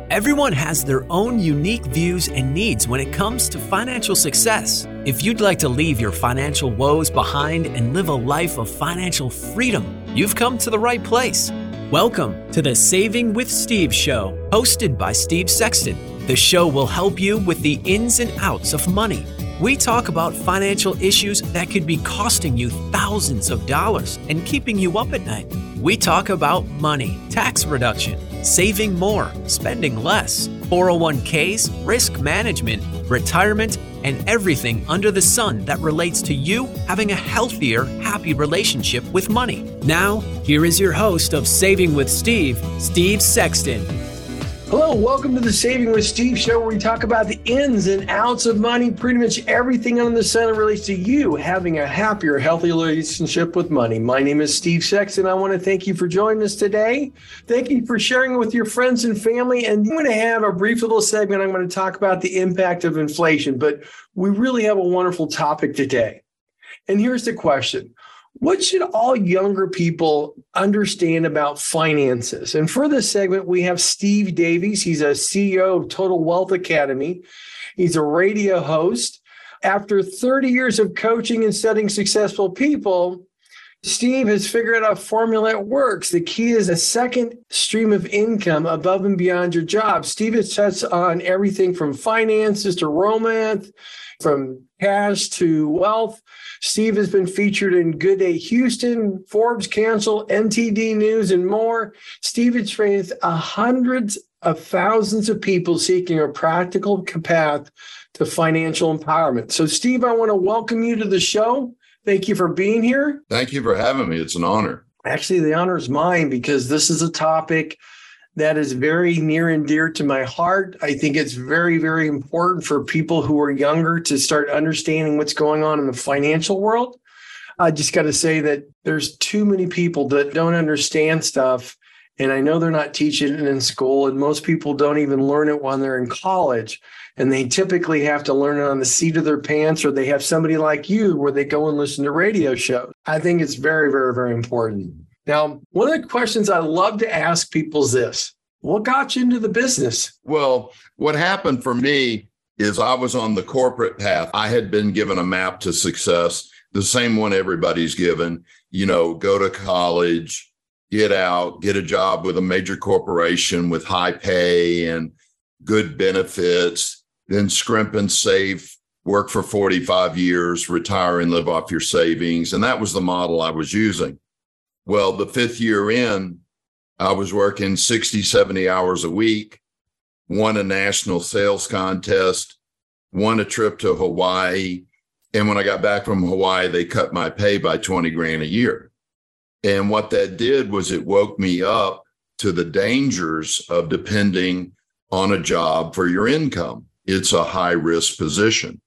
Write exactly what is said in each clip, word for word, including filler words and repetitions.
Everyone has their own unique views and needs when it comes to financial success. If you'd like to leave your financial woes behind and live a life of financial freedom, you've come to the right place. Welcome to the Saving with Steve show, hosted by Steve Sexton. The show will help you with the ins and outs of money. We talk about financial issues that could be costing you thousands of dollars and keeping you up at night. We talk about money, tax reduction, saving more, spending less, four oh one k's, risk management, retirement, and everything under the sun that relates to you having a healthier, happy relationship with money. Now, here is your host of Saving with Steve, Steve Sexton. Hello, welcome to the Saving with Steve show, where we talk about the ins and outs of money, pretty much everything under the sun that relates to you having a happier, healthier relationship with money. My name is Steve Sexton. I want to thank you for joining us today. Thank you for sharing it with your friends and family. And I'm going to have a brief little segment. I'm going to talk about the impact of inflation, but we really have a wonderful topic today. And here's the question. What should all younger people understand about finances? And for this segment, we have Steve Davies. He's a C E O of Total Wealth Academy. He's a radio host. After thirty years of coaching and studying successful people, Steve has figured out a formula that works. The key is a second stream of income above and beyond your job. Steve has touched on everything from finances to romance, from cash to wealth. Steve has been featured in Good Day Houston, Forbes Council, N T D News, and more. Steve has trained hundreds of thousands of people seeking a practical path to financial empowerment. So, Steve, I want to welcome you to the show. Thank you for being here. Thank you for having me. It's an honor. Actually, the honor is mine because this is a topic that is very near and dear to my heart. I think it's very, very important for people who are younger to start understanding what's going on in the financial world. I just got to say that there's too many people that don't understand stuff. And I know they're not teaching it in school, and most people don't even learn it when they're in college. And they typically have to learn it on the seat of their pants, or they have somebody like you where they go and listen to radio shows. I think it's very, very, very important. Now, one of the questions I love to ask people is this: what got you into the business? Well, what happened for me is I was on the corporate path. I had been given a map to success, the same one everybody's given. You know, go to college, get out, get a job with a major corporation with high pay and good benefits, then scrimp and save, work for forty-five years, retire and live off your savings. And that was the model I was using. Well, the fifth year in, I was working sixty, seventy hours a week, won a national sales contest, won a trip to Hawaii. And when I got back from Hawaii, they cut my pay by twenty grand a year. And what that did was it woke me up to the dangers of depending on a job for your income. It's a high risk position.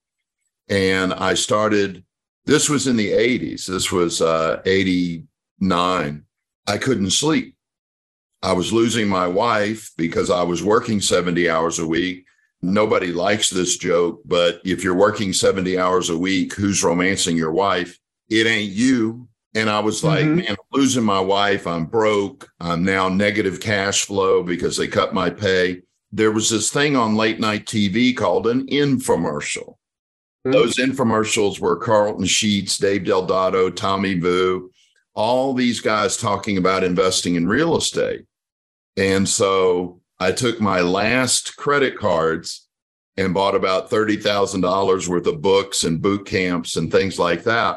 And I started, this was in the eighties. This was uh, eighty-nine. I couldn't sleep. I was losing my wife because I was working seventy hours a week. Nobody likes this joke, but if you're working seventy hours a week, who's romancing your wife? It ain't you. And I was like, mm-hmm. man, I'm losing my wife. I'm broke. I'm now negative cash flow because they cut my pay. There was this thing on late night T V called an infomercial. Mm-hmm. Those infomercials were Carlton Sheets, Dave Delgado, Tommy Vu, all these guys talking about investing in real estate. And so I took my last credit cards and bought about thirty thousand dollars worth of books and boot camps and things like that,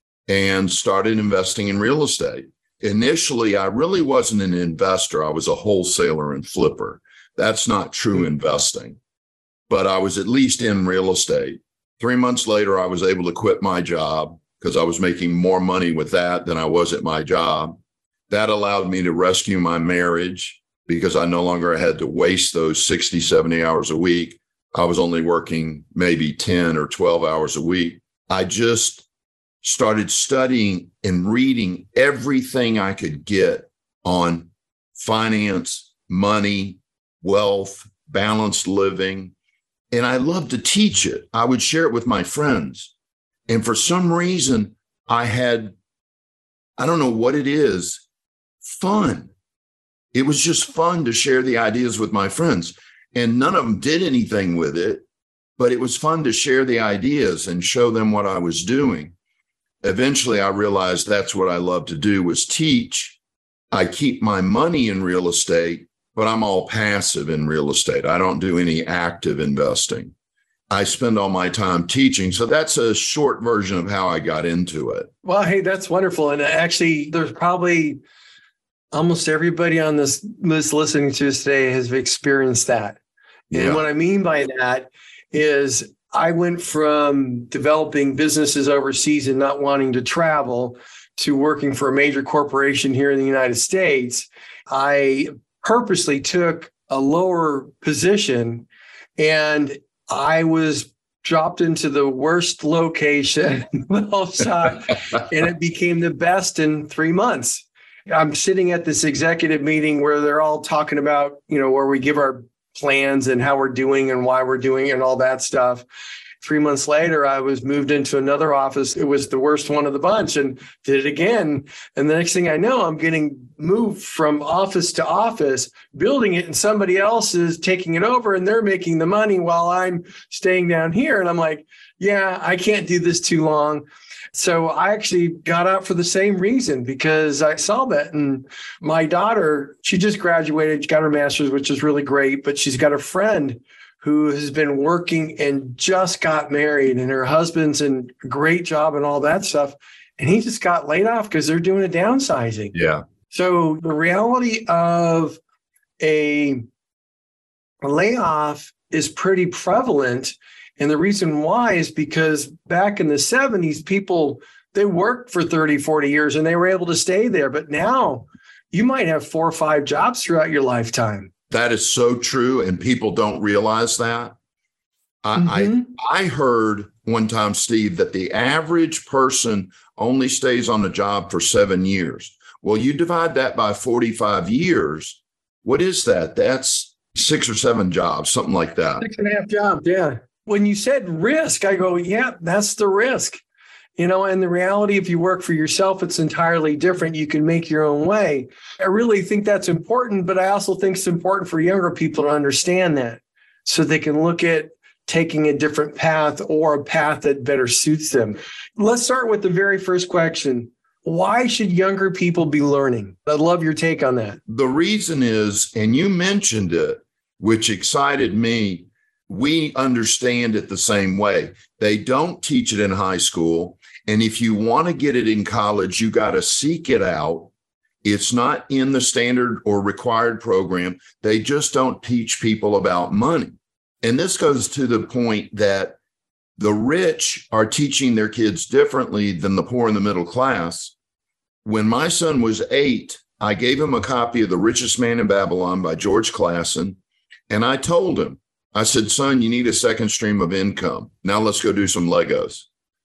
and started investing in real estate. Initially, I really wasn't an investor. I was a wholesaler and flipper. That's not true investing, but I was at least in real estate. Three months later, I was able to quit my job because I was making more money with that than I was at my job. That allowed me to rescue my marriage because I no longer had to waste those sixty, seventy hours a week. I was only working maybe ten or twelve hours a week. I just started studying and reading everything I could get on finance, money, wealth, balanced living. And I loved to teach it. I would share it with my friends. And for some reason, I had, I don't know what it is, fun. It was just fun to share the ideas with my friends. and none of them did anything with it, but it was fun to share the ideas and show them what I was doing. Eventually, I realized that's what I love to do, was teach. I keep my money in real estate, but I'm all passive in real estate. I don't do any active investing. I spend all my time teaching. So that's a short version of how I got into it. Well, hey, that's wonderful. And actually, there's probably almost everybody on this list listening to us today has experienced that. And Yeah. what I mean by that is I went from developing businesses overseas and not wanting to travel to working for a major corporation here in the United States. I purposely took a lower position, and I was dropped into the worst location, and it became the best in three months. I'm sitting at this executive meeting where they're all talking about, you know, where we give our plans and how we're doing and why we're doing it and all that stuff. Three months later, I was moved into another office. It was the worst one of the bunch, and did it again. And the next thing I know, I'm getting moved from office to office, building it, and somebody else is taking it over, and they're making the money while I'm staying down here. And I'm like, yeah, I can't do this too long. So I actually got out for the same reason, because I saw that. And my daughter, she just graduated, got her master's, which is really great, but she's got a friend who has been working and just got married, and her husband's in a great job and all that stuff. And he just got laid off because they're doing a downsizing. Yeah. So the reality of a, a layoff is pretty prevalent. And the reason why is because back in the seventies, people, they worked for thirty, forty years and they were able to stay there. But now you might have four or five jobs throughout your lifetime. That is so true, and people don't realize that. I, Mm-hmm. I I heard one time, Steve, that the average person only stays on a job for seven years. Well, you divide that by forty-five years. What is that? That's six or seven jobs, something like that. Six and a half jobs, yeah. When you said risk, I go, yeah, that's the risk. You know, and the reality, if you work for yourself, it's entirely different. You can make your own way. I really think that's important, but I also think it's important for younger people to understand that, so they can look at taking a different path or a path that better suits them. Let's start with the very first question. Why should younger people be learning? I'd love your take on that. The reason is, and you mentioned it, which excited me, we understand it the same way. They don't teach it in high school. And if you want to get it in college, you got to seek it out. It's not in the standard or required program. They just don't teach people about money. And this goes to the point that the rich are teaching their kids differently than the poor and the middle class. When my son was eight, I gave him a copy of The Richest Man in Babylon by George Clason. And I told him, I said, son, you need a second stream of income. Now let's go do some Legos.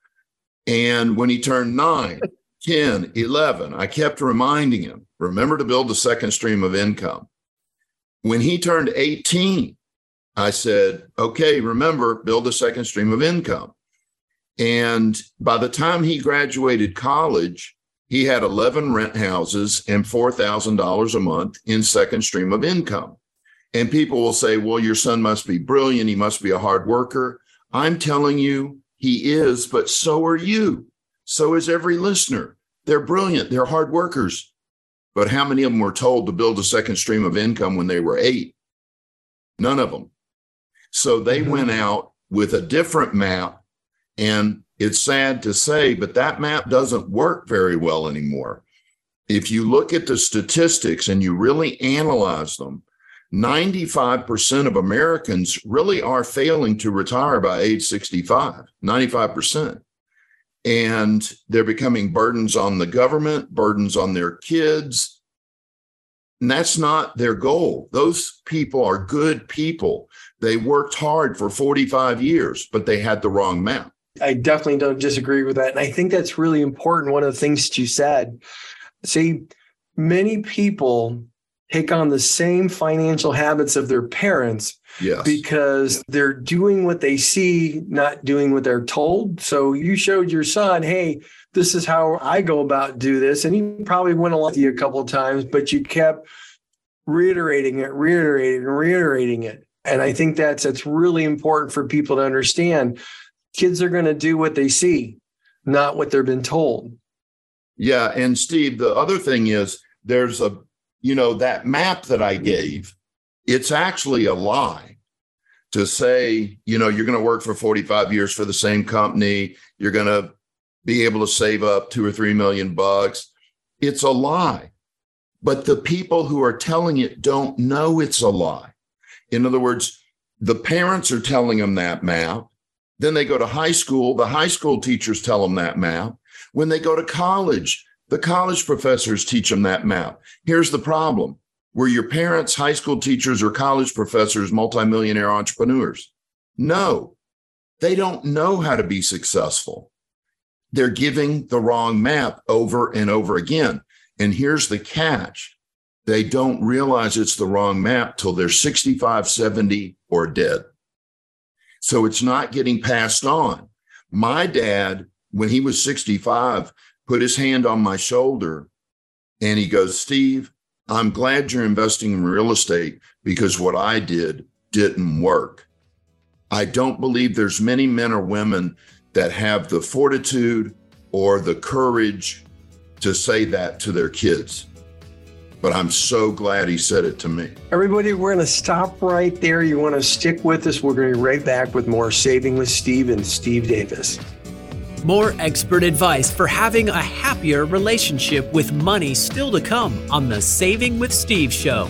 And when he turned nine, ten, eleven, I kept reminding him, remember to build a second stream of income. When he turned eighteen, I said, okay, remember, build a second stream of income. And by the time he graduated college, he had eleven rent houses and four thousand dollars a month in second stream of income. And people will say, well, your son must be brilliant. He must be a hard worker. I'm telling you, he is, but so are you. So is every listener. They're brilliant. They're hard workers. But how many of them were told to build a second stream of income when they were eight? None of them. So they mm-hmm. went out with a different map. And it's sad to say, but that map doesn't work very well anymore. If you look at the statistics and you really analyze them, ninety-five percent of Americans really are failing to retire by age sixty-five, ninety-five percent. And they're becoming burdens on the government, burdens on their kids. And that's not their goal. Those people are good people. They worked hard for forty-five years, but they had the wrong map. I definitely don't disagree with that. And I think that's really important. One of the things that you said, see, many people take on the same financial habits of their parents yes. because they're doing what they see, not doing what they're told. So you showed your son, hey, this is how I go about do this. And he probably went along with you a couple of times, but you kept reiterating it, reiterating, and reiterating it. And I think that's that's really important for people to understand. Kids are going to do what they see, not what they've been told. Yeah. And Steve, the other thing is there's a, you know, that map that I gave, it's actually a lie to say, you know, you're going to work for forty-five years for the same company. You're going to be able to save up two or three million bucks. It's a lie. But the people who are telling it don't know it's a lie. In other words, the parents are telling them that map. Then they go to high school. The high school teachers tell them that map. When they go to college, the college professors teach them that map. Here's the problem. Were your parents high school teachers or college professors multimillionaire entrepreneurs? No, they don't know how to be successful. They're giving the wrong map over and over again. And here's the catch. They don't realize it's the wrong map till they're sixty-five, seventy, or dead. So it's not getting passed on. My dad, when he was sixty-five, put his hand on my shoulder and he goes, Steve, I'm glad you're investing in real estate because what I did didn't work. I don't believe there's many men or women that have the fortitude or the courage to say that to their kids. But I'm so glad he said it to me. Everybody, we're going to stop right there. You want to stick with us. We're going to be right back with more Saving with Steve and Steve Davis. More expert advice for having a happier relationship with money still to come on the Saving with Steve show.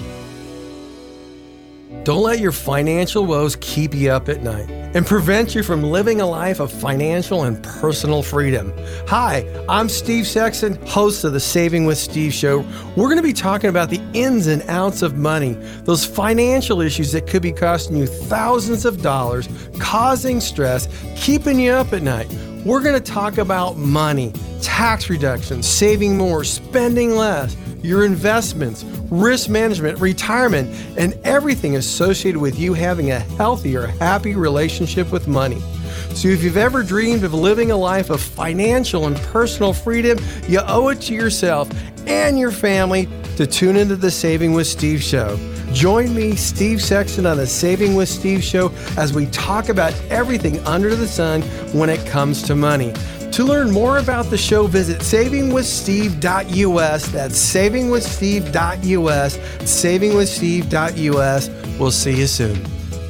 Don't let your financial woes keep you up at night and prevent you from living a life of financial and personal freedom. Hi, I'm Steve Sexton, host of the Saving with Steve show. We're going to be talking about the ins and outs of money, those financial issues that could be costing you thousands of dollars, causing stress, keeping you up at night. We're going to talk about money, tax reductions, saving more, spending less, your investments, risk management, retirement, and everything associated with you having a healthier, happy relationship with money. So if you've ever dreamed of living a life of financial and personal freedom, you owe it to yourself and your family to tune into the Saving with Steve show. Join me, Steve Sexton, on the Saving with Steve show as we talk about everything under the sun when it comes to money. To learn more about the show, visit saving with steve dot u s. That's saving with steve dot u s. saving with steve dot u s. We'll see you soon.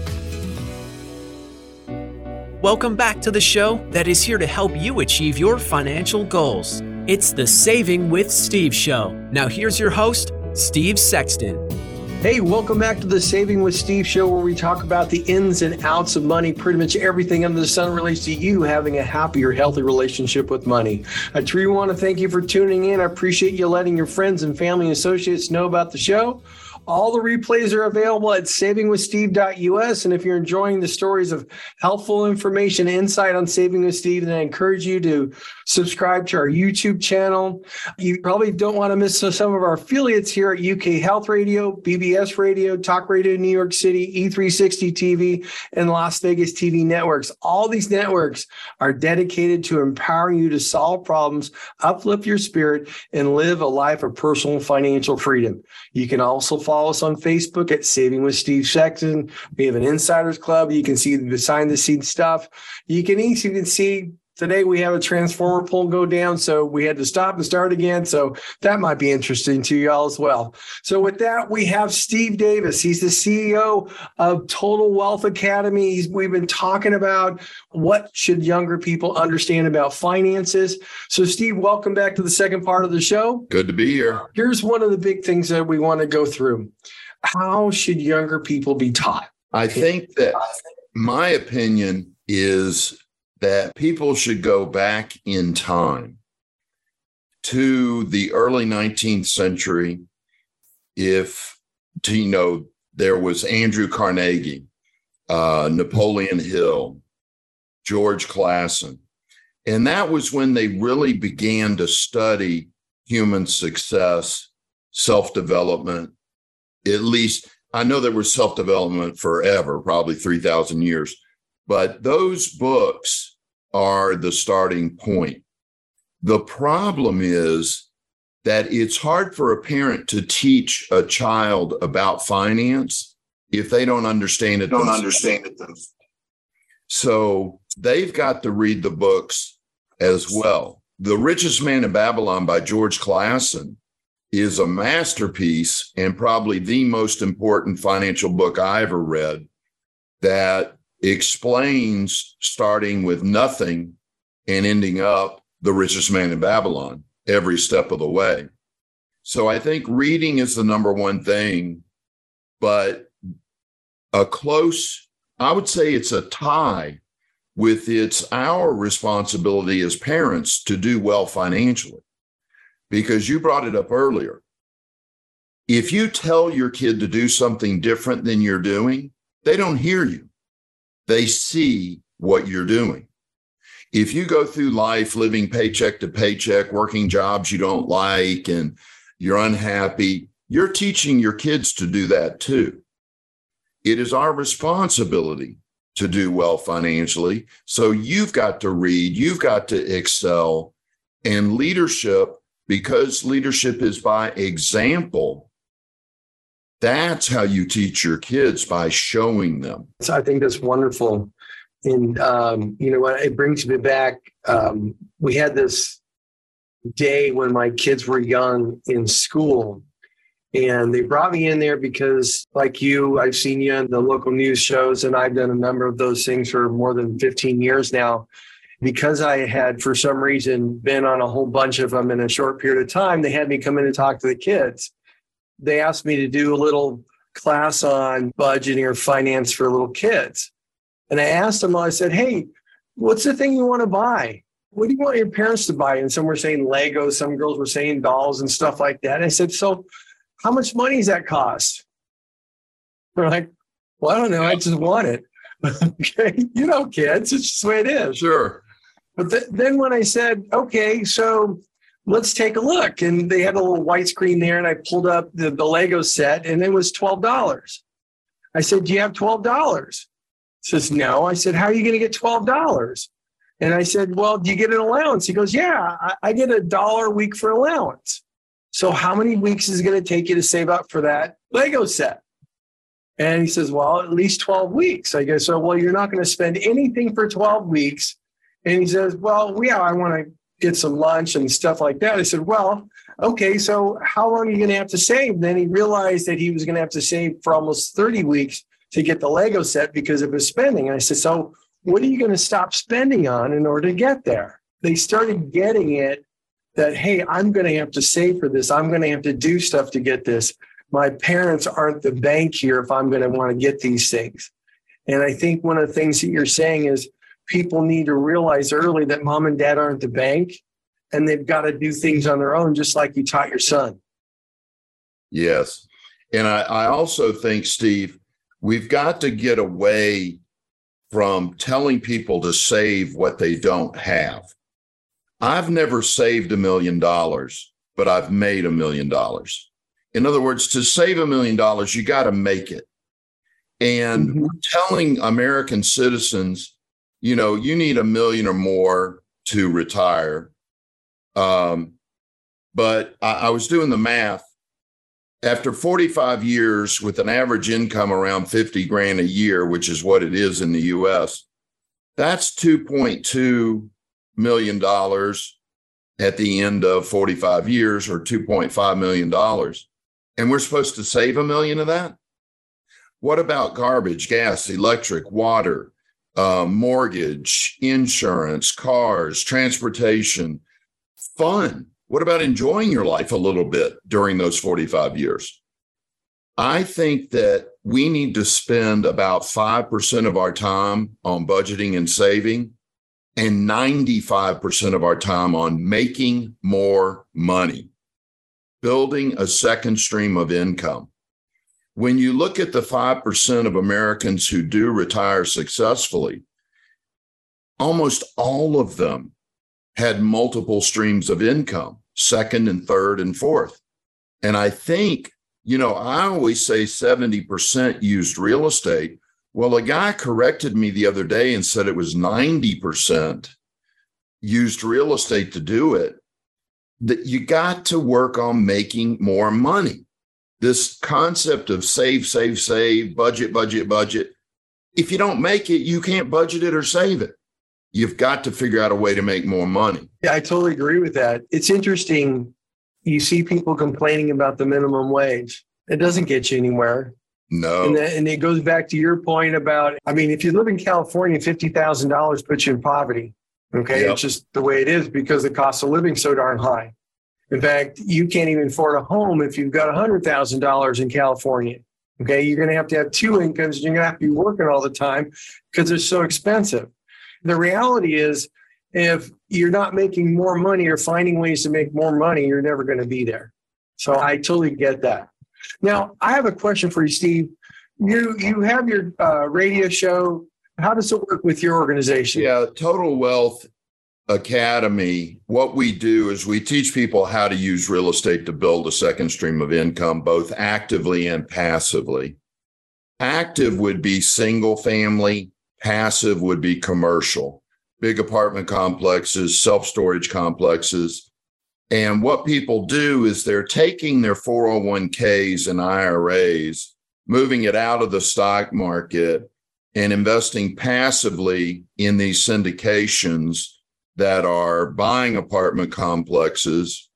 Welcome back to the show that is here to help you achieve your financial goals. It's the Saving with Steve show. Now here's your host, Steve Sexton. Hey, welcome back to the Saving with Steve show, where we talk about the ins and outs of money. Pretty much everything under the sun relates to you having a happier, healthy relationship with money. I truly want to thank you for tuning in. I appreciate you letting your friends and family and associates know about the show. All the replays are available at saving with steve dot u s. And if you're enjoying the stories of helpful information, insight on Saving with Steve, then I encourage you to subscribe to our YouTube channel. You probably don't want to miss some of our affiliates here at U K Health Radio, B B S Radio, Talk Radio New York City, E three sixty T V, and Las Vegas T V networks. All these networks are dedicated to empowering you to solve problems, uplift your spirit, and live a life of personal financial freedom. You can also follow Follow us on Facebook at Saving with Steve Sexton. We have an Insiders Club. You can see the behind-the-scenes stuff. You can even see today we have a transformer pole go down, so we had to stop and start again. So that might be interesting to you all as well. So with that, we have Steve Davis. He's the C E O of Total Wealth Academy. He's, we've been talking about what should younger people understand about finances. So Steve, welcome back to the second part of the show. Good to be here. Here's one of the big things that we want to go through. How should younger people be taught? I think that my opinion is that people should go back in time to the early nineteenth century. If, you know, there was Andrew Carnegie, uh, Napoleon Hill, George Clason. And that was when they really began to study human success, self-development. At least, I know there was self-development forever, probably three thousand years. But those books are the starting point. The problem is that it's hard for a parent to teach a child about finance if they don't understand it. Don't understand it. Then. So they've got to read the books as well. The Richest Man in Babylon by George Clason is a masterpiece and probably the most important financial book I ever read that explains starting with nothing and ending up the richest man in Babylon every step of the way. So I think reading is the number one thing, but a close, I would say it's a tie with it's our responsibility as parents to do well financially. Because you brought it up earlier. If you tell your kid to do something different than you're doing, they don't hear you. They see what you're doing. If you go through life living paycheck to paycheck, working jobs you don't like, and you're unhappy, you're teaching your kids to do that too. It is our responsibility to do well financially. So you've got to read, you've got to excel, and leadership, because leadership is by example, that's how you teach your kids, by showing them. So I think that's wonderful. And, um, you know what, it brings me back. Um, we had this day when my kids were young in school, and they brought me in there because, like you, I've seen you on the local news shows, and I've done a number of those things for more than fifteen years now. Because I had, for some reason, been on a whole bunch of them in a short period of time, they had me come in and talk to the kids. They asked me to do a little class on budgeting or finance for little kids. And I asked them, I said, hey, what's the thing you want to buy? What do you want your parents to buy? And some were saying Legos, some girls were saying dolls and stuff like that. And I said, so how much money does that cost? They're like, well, I don't know. I just want it. Okay. You know, kids, it's just the way it is. Sure. But th- then when I said, okay, so let's take a look. And they had a little white screen there, and I pulled up the, the Lego set, and it was twelve dollars. I said, do you have twelve dollars? He says, no. I said, how are you going to get twelve dollars? And I said, well, do you get an allowance? He goes, yeah, I, I get a dollar a week for allowance. So how many weeks is it going to take you to save up for that Lego set? And he says, well, at least twelve weeks. I go, so, well, you're not going to spend anything for twelve weeks. And he says, well, yeah, I want to get some lunch and stuff like that. I said, well, okay, so how long are you going to have to save? Then he realized that he was going to have to save for almost thirty weeks to get the Lego set because of his spending. And I said, so what are you going to stop spending on in order to get there? They started getting it that, hey, I'm going to have to save for this. I'm going to have to do stuff to get this. My parents aren't the bank here if I'm going to want to get these things. And I think one of the things that you're saying is people need to realize early that mom and dad aren't the bank, and they've got to do things on their own, just like you taught your son. Yes. And I, I also think, Steve, we've got to get away from telling people to save what they don't have. I've never saved a million dollars, but I've made a million dollars. In other words, to save a million dollars, you got to make it. And mm-hmm. telling American citizens, you know, you need a million or more to retire. Um, but I, I was doing the math. After forty-five years with an average income around fifty grand a year, which is what it is in the U S, that's two point two million dollars at the end of forty-five years, or two point five million dollars. And we're supposed to save a million of that? What about garbage, gas, electric, water, uh, mortgage, insurance, cars, transportation, fun? What about enjoying your life a little bit during those forty-five years? I think that we need to spend about five percent of our time on budgeting and saving, and ninety-five percent of our time on making more money, building a second stream of income. When you look at the five percent of Americans who do retire successfully, almost all of them had multiple streams of income, second and third and fourth. And I think, you know, I always say seventy percent used real estate. Well, a guy corrected me the other day and said it was ninety percent used real estate to do it. That you got to work on making more money. this concept of save, save, save, budget, budget, budget. If you don't make it, you can't budget it or save it. You've got to figure out a way to make more money. Yeah, I totally agree with that. It's interesting. You see people complaining about the minimum wage. It doesn't get you anywhere. No. And, that, and it goes back to your point about, I mean, if you live in California, fifty thousand dollars puts you in poverty. Okay. Yep. It's just the way it is because the cost of living is so darn high. In fact, you can't even afford a home if you've got one hundred thousand dollars in California. Okay. You're going to have to have two incomes. And you're going to have to be working all the time because they're so expensive. The reality is, if you're not making more money or finding ways to make more money, you're never going to be there. So I totally get that. Now, I have a question for you, Steve. You you have your uh, radio show. How does it work with your organization? Yeah, Total Wealth Academy, what we do is we teach people how to use real estate to build a second stream of income, both actively and passively. Active would be single family, passive would be commercial, big apartment complexes, self-storage complexes. And what people do is they're taking their four oh one k's and I R As, moving it out of the stock market and investing passively in these syndications that are buying apartment complexes.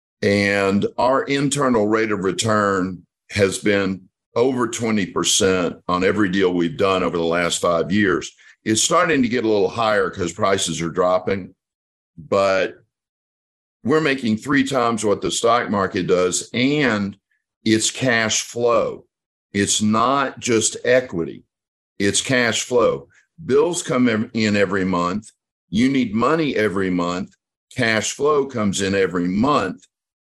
And our internal rate of return has been over twenty percent on every deal we've done over the last five years. It's starting to get a little higher because prices are dropping, but we're making three times what the stock market does, and it's cash flow. It's not just equity. It's cash flow. Bills come in every month. You need money every month. Cash flow comes in every month.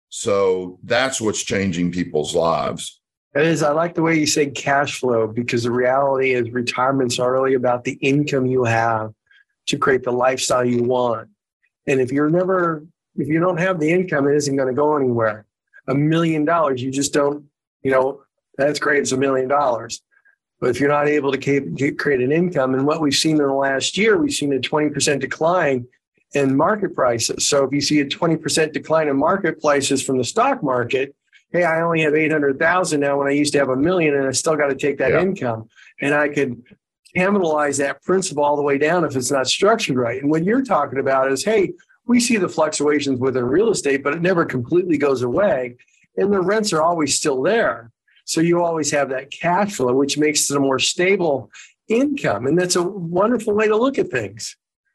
So that's what's changing people's lives. It is. I like the way you say cash flow, because the reality is retirement's not really about the income you have to create the lifestyle you want. And if you're never, if you don't have the income, it isn't going to go anywhere. A million dollars, you just don't, you know, that's great. It's a million dollars. But if you're not able to keep, create an income, and what we've seen in the last year, we've seen a twenty percent decline in market prices. So if you see a twenty percent decline in market prices from the stock market, hey, I only have eight hundred thousand now when I used to have a million, and I still got to take that yeah. income. And I could capitalize that principal all the way down if it's not structured right. And what you're talking about is, hey, we see the fluctuations within real estate, but it never completely goes away. And the rents are always still there. So you always have that cash flow, which makes it a more stable income. And that's a wonderful way to look at things.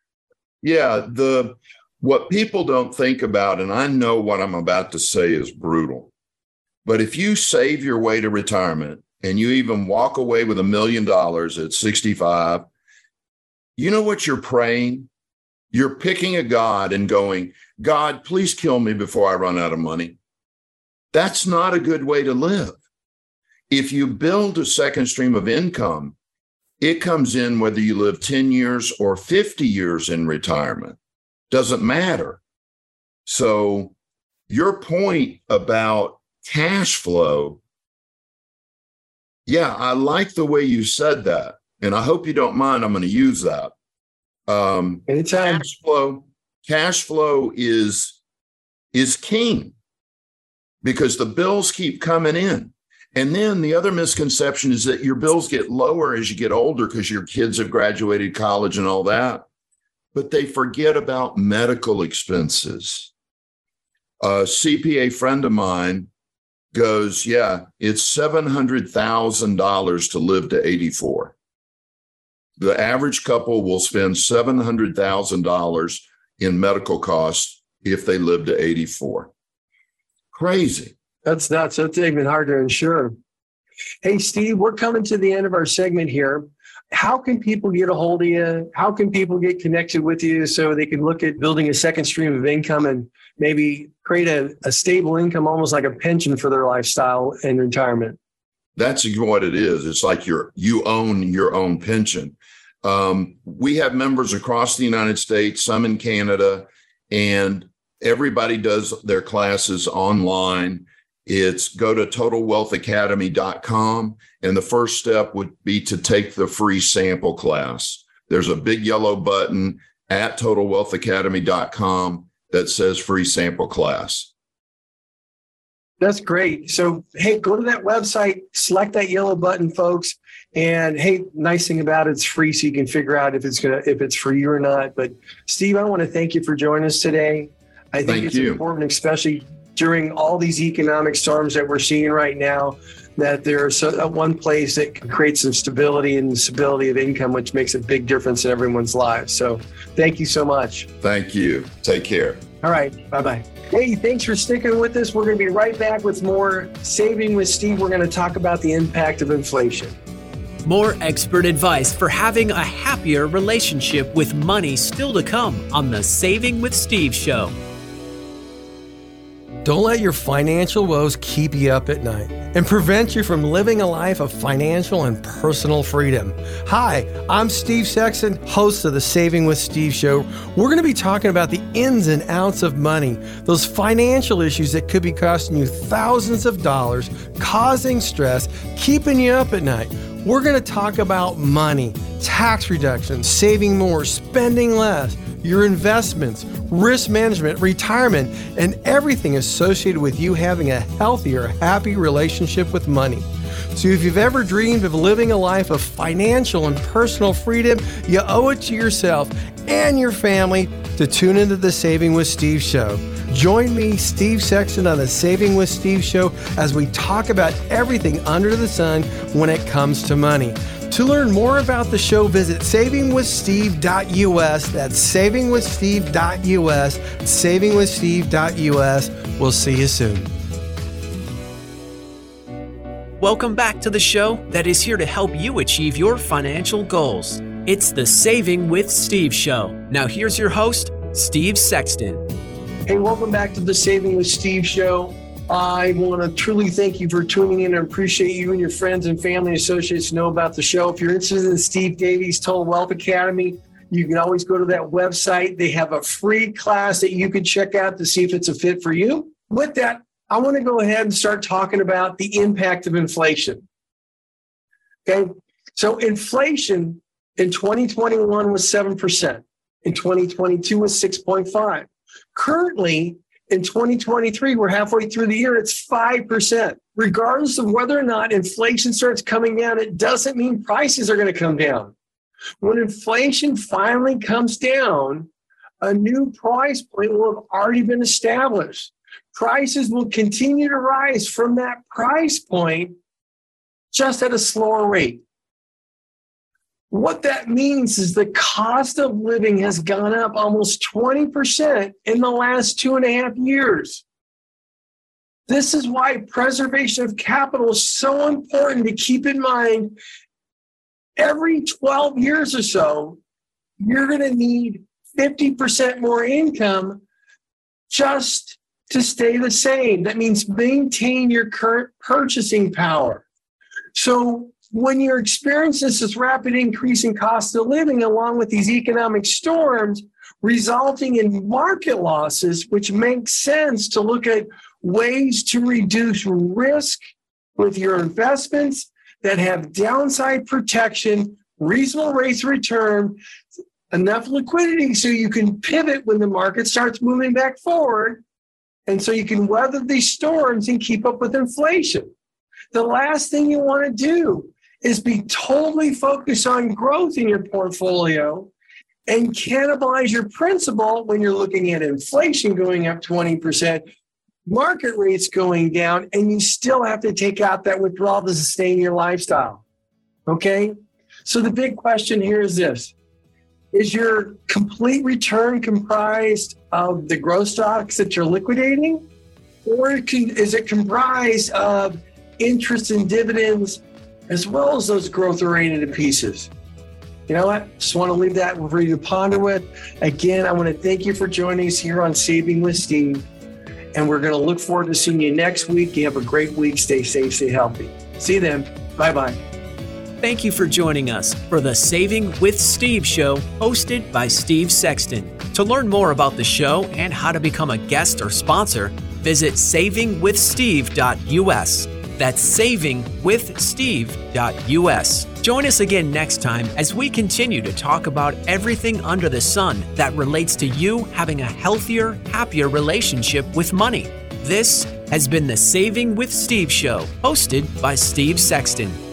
Yeah, the what people don't think about, and I know what I'm about to say is brutal, but if you save your way to retirement and you even walk away with a million dollars at sixty-five, you know what you're praying? You're picking a God and going, God, please kill me before I run out of money. That's not a good way to live. If you build a second stream of income, it comes in whether you live ten years or fifty years in retirement. Doesn't matter. So your point about cash flow, yeah, I like the way you said that. And I hope you don't mind, I'm going to use that. Um, Anytime. Cash flow, cash flow is, is king because the bills keep coming in. And then the other misconception is that your bills get lower as you get older because your kids have graduated college and all that. But they forget about medical expenses. A C P A friend of mine goes, yeah, it's seven hundred thousand dollars to live to eighty-four. The average couple will spend seven hundred thousand dollars in medical costs if they live to eighty-four. Crazy. That's nuts. That's even hard to insure. Hey, Steve, we're coming to the end of our segment here. How can people get a hold of you? How can people get connected with you so they can look at building a second stream of income and maybe create a, a stable income, almost like a pension for their lifestyle and retirement? That's what it is. It's like you're, you own your own pension. Um, we have members across the United States, some in Canada, and everybody does their classes online. It's go to total wealth academy dot com. And the first step would be to take the free sample class. There's a big yellow button at total wealth academy dot com that says free sample class. That's great. So, hey, go to that website, select that yellow button, folks. And hey, nice thing about it, it's free, so you can figure out if it's gonna if it's for you or not. But Steve, I want to thank you for joining us today. I think Thank it's you. important, especially during all these economic storms that we're seeing right now, that there's a, one place that can create some stability and stability of income, which makes a big difference in everyone's lives. So thank you so much. Thank you. Take care. All right. Bye-bye. Hey, thanks for sticking with us. We're going to be right back with more Saving with Steve. We're going to talk about the impact of inflation. More expert advice for having a happier relationship with money still to come on the Saving with Steve show. Don't let your financial woes keep you up at night and prevent you from living a life of financial and personal freedom. Hi, I'm Steve Sexton, host of the Saving with Steve show. We're going to be talking about the ins and outs of money, those financial issues that could be costing you thousands of dollars, causing stress, keeping you up at night. We're going to talk about money, tax reduction, saving more, spending less, your investments, risk management, retirement, and everything associated with you having a healthier, happy relationship with money. So if you've ever dreamed of living a life of financial and personal freedom, you owe it to yourself and your family to tune into the Saving with Steve show. Join me, Steve Sexton, on the Saving with Steve show as we talk about everything under the sun when it comes to money. To learn more about the show, visit saving with steve dot u s. That's saving with steve dot u s. saving with steve dot u s. We'll see you soon. Welcome back to the show that is here to help you achieve your financial goals. It's the Saving with Steve show. Now here's your host, Steve Sexton. Hey, welcome back to the Saving with Steve show. I want to truly thank you for tuning in and appreciate you and your friends and family and associates know about the show. If you're interested in Steve Davies Total Wealth Academy, you can always go to that website. They have a free class that you can check out to see if it's a fit for you. With that, I want to go ahead and start talking about the impact of inflation. Okay, so inflation in twenty twenty-one was seven percent. In twenty twenty-two was six point five. Currently, in twenty twenty-three, we're halfway through the year, it's five percent. Regardless of whether or not inflation starts coming down, it doesn't mean prices are going to come down. When inflation finally comes down, a new price point will have already been established. Prices will continue to rise from that price point, just at a slower rate. What that means is the cost of living has gone up almost twenty percent in the last two and a half years. This is why preservation of capital is so important to keep in mind. Every twelve years or so, you're going to need fifty percent more income just to stay the same. That means maintain your current purchasing power. So when you're experiencing this rapid increase in cost of living, along with these economic storms resulting in market losses, which makes sense to look at ways to reduce risk with your investments that have downside protection, reasonable rates of return, enough liquidity so you can pivot when the market starts moving back forward, and so you can weather these storms and keep up with inflation. The last thing you want to do is be totally focused on growth in your portfolio and cannibalize your principal when you're looking at inflation going up twenty percent, market rates going down, and you still have to take out that withdrawal to sustain your lifestyle. Okay? So the big question here is this. Is your complete return comprised of the growth stocks that you're liquidating? Or can, is it comprised of interest and dividends as well as those growth-oriented pieces? You know what? Just want to leave that for you to ponder with. Again, I want to thank you for joining us here on Saving with Steve. And we're going to look forward to seeing you next week. You have a great week. Stay safe, stay healthy. See you then. Bye-bye. Thank you for joining us for the Saving with Steve show, hosted by Steve Sexton. To learn more about the show and how to become a guest or sponsor, visit saving with steve dot u s. That's saving with steve dot u s. Join us again next time as we continue to talk about everything under the sun that relates to you having a healthier, happier relationship with money. This has been the Saving with Steve Show, hosted by Steve Sexton.